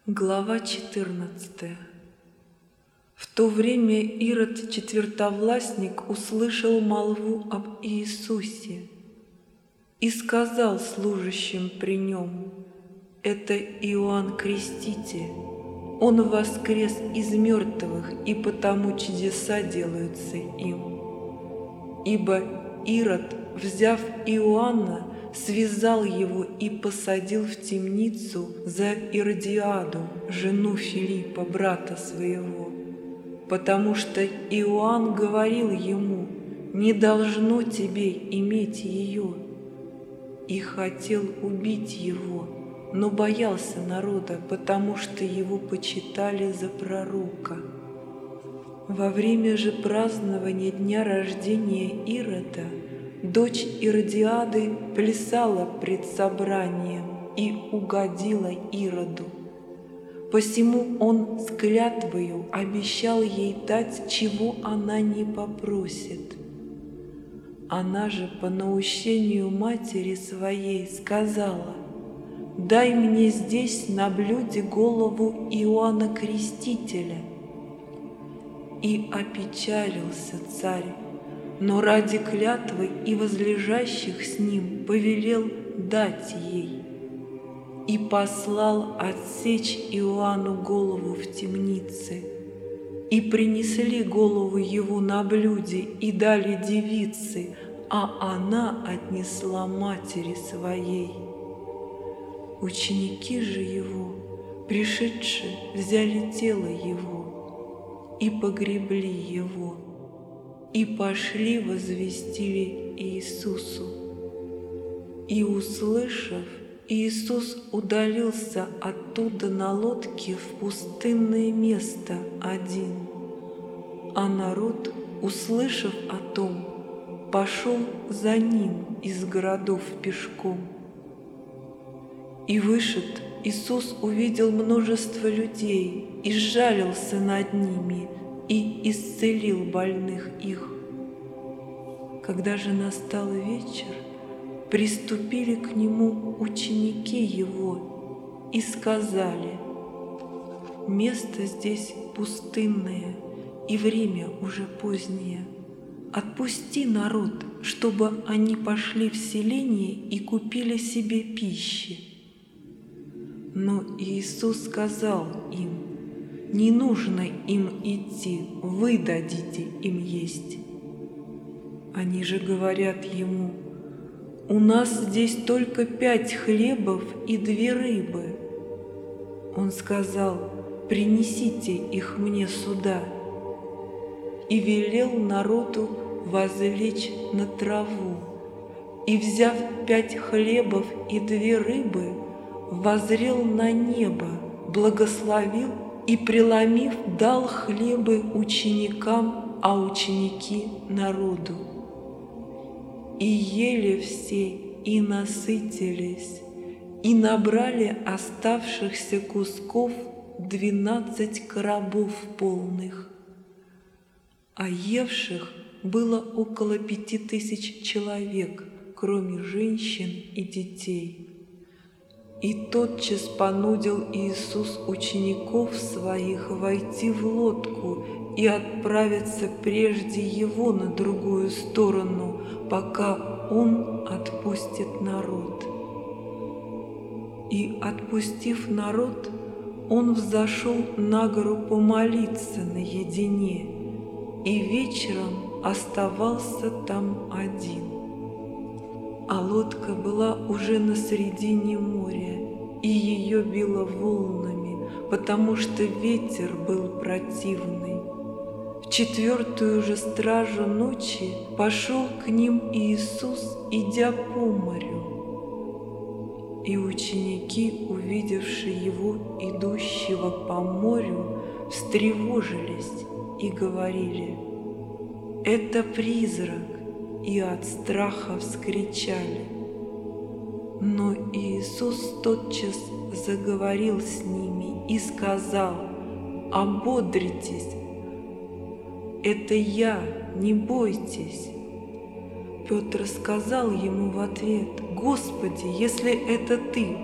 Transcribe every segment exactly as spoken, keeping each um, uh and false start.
Глава четырнадцатая. В то время Ирод Четвертовластник услышал молву об Иисусе и сказал служащим при нем: «Это Иоанн Креститель, он воскрес из мертвых, и потому чудеса делаются им». Ибо Ирод, взяв Иоанна, связал его и посадил в темницу за Иродиаду, жену Филиппа, брата своего, потому что Иоанн говорил ему: «Не должно тебе иметь ее», и хотел убить его, но боялся народа, потому что его почитали за пророка. Во время же празднования дня рождения Ирода дочь Иродиады плясала пред собранием и угодила Ироду. Посему он с клятвою обещал ей дать, чего она не попросит. Она же по наущению матери своей сказала: «Дай мне здесь на блюде голову Иоанна Крестителя». И опечалился царь, но ради клятвы и возлежащих с ним повелел дать ей, и послал отсечь Иоанну голову в темнице. И принесли голову его на блюде и дали девице, а она отнесла матери своей. Ученики же его, пришедшие, взяли тело его и погребли его, и пошли возвестили Иисусу. И, услышав, Иисус удалился оттуда на лодке в пустынное место один, а народ, услышав о том, пошел за ним из городов пешком. И вышед, Иисус увидел множество людей и сжалился над ними, и исцелил больных их. Когда же настал вечер, приступили к нему ученики его и сказали: «Место здесь пустынное, и время уже позднее. Отпусти народ, чтобы они пошли в селение и купили себе пищи». Но Иисус сказал им: «Не нужно им идти, вы дадите им есть». Они же говорят ему: «У нас здесь только пять хлебов и две рыбы». Он сказал: «Принесите их мне сюда». И велел народу возлечь на траву. И, взяв пять хлебов и две рыбы, воззрел на небо, благословил и, преломив, дал хлебы ученикам, а ученики народу. И ели все, и насытились, и набрали оставшихся кусков двенадцать коробов полных. А евших было около пяти тысяч человек, кроме женщин и детей. И тотчас понудил Иисус учеников своих войти в лодку и отправиться прежде Его на другую сторону, пока Он отпустит народ. И, отпустив народ, Он взошел на гору помолиться наедине, и вечером оставался там один. А лодка была уже на середине моря, и ее било волнами, потому что ветер был противный. В четвертую же стражу ночи пошел к ним Иисус, идя по морю. И ученики, увидевшие его, идущего по морю, встревожились и говорили: «Это призрак», и от страха вскричали. Но Иисус тотчас заговорил с ними и сказал: «Ободритесь, это Я, не бойтесь». Петр сказал ему в ответ: «Господи, если это Ты,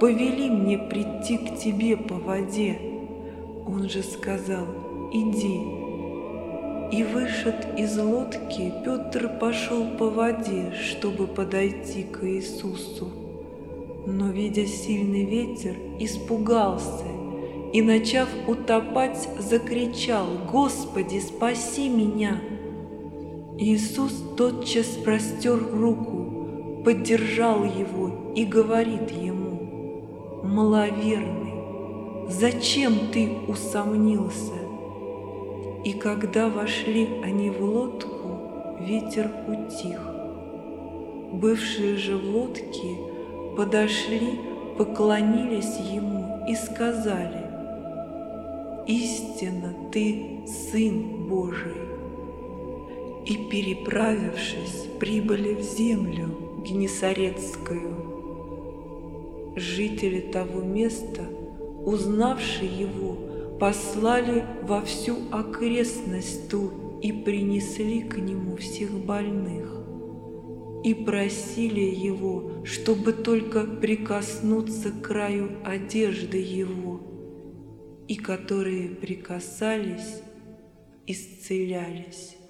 повели мне прийти к тебе по воде». Он же сказал: «Иди». И вышед из лодки, Петр пошел по воде, чтобы подойти к Иисусу. Но, видя сильный ветер, испугался и, начав утопать, закричал: «Господи, спаси меня!» Иисус тотчас простер руку, поддержал его и говорит ему: «Маловерный, зачем ты усомнился?» И когда вошли они в лодку, ветер утих. Бывшие же в лодке подошли, поклонились ему и сказали: «Истинно ты Сын Божий». И, переправившись, прибыли в землю Генесарецкую. Жители того места, узнавши его, послали во всю окрестность ту и принесли к нему всех больных, и просили его, чтобы только прикоснуться к краю одежды его, и которые прикасались, исцелялись.